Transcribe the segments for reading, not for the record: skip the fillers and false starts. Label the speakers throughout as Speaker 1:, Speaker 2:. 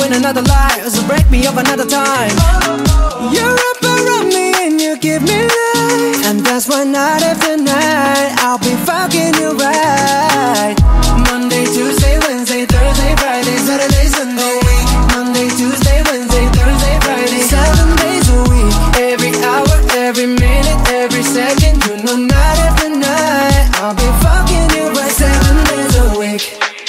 Speaker 1: win another life, so break me up another time. You're up around me and you give me life, and that's why night after night I'll be fucking you right. Monday, Tuesday, Wednesday, Thursday, Friday, Saturday, Sunday. Monday, Tuesday, Wednesday, Thursday, Friday, 7 days a week. Every hour, every minute, every second, you know night after night I'll be fucking you right 7 days a week.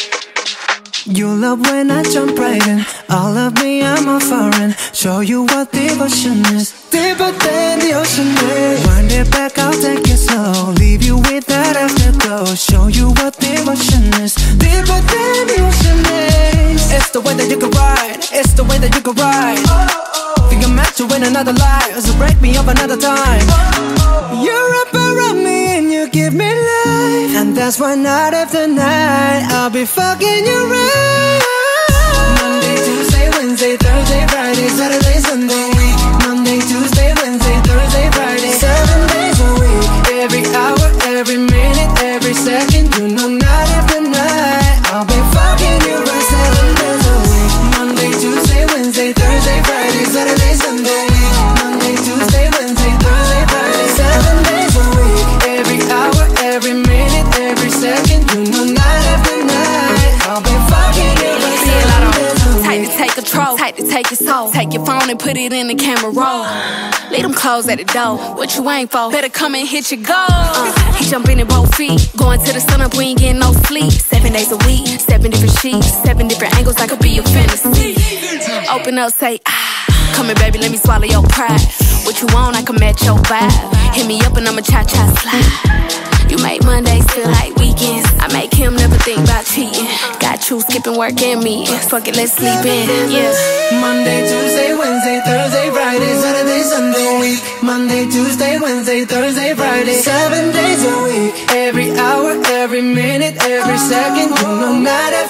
Speaker 1: You love when I jump right in. All of me, I'm a foreign. Show you what devotion is, deeper than the ocean is. Wind it back, I'll take it slow. Leave you with that afterglow. Show you what devotion is, deeper than the ocean is. It's the way that you can ride, it's the way that you can ride. Think I'm meant to win another life, so break me up another time. You're up around me and you give me life, and that's why night after night I'll be fucking you right. Monday, Tuesday, Wednesday, Thursday, Friday, Saturday, Sunday. Monday, Tuesday, Wednesday, Thursday, Friday, 7 days a week. Every hour, every minute, every second, you know night after night I'll be fucking you right 7 days a week. Monday, Tuesday, Wednesday, Thursday, Friday, Saturday, Sunday. Monday, Tuesday, Wednesday, Thursday, Friday, 7 days a week. Every hour, every minute, every second, you know night after night I'll be fucking you right 7 days a week.
Speaker 2: Tight to take control, tight to take your soul. Take your phone and put it in the camera roll. Leave them clothes at the door. What you ain't for? Better come and hit your goal. He jumping in both feet. Going to the sun up, we ain't getting no sleep. 7 days a week, 7 different sheets, 7 different angles, I could be your fantasy. Open up, say ah. Come here, baby, let me swallow your pride. What you want, I can match your vibe. Hit me up and I'ma cha-cha slide. You make Mondays feel like weekends. I make him never think about cheating. Got you skipping work and me. Fuck it, let's sleep in, yeah.
Speaker 1: Monday, Tuesday, Wednesday, Thursday, Friday, Saturday, Sunday. Monday, Tuesday, Wednesday, Thursday, Friday, 7 days a week. Every hour, every minute, every second, you know night after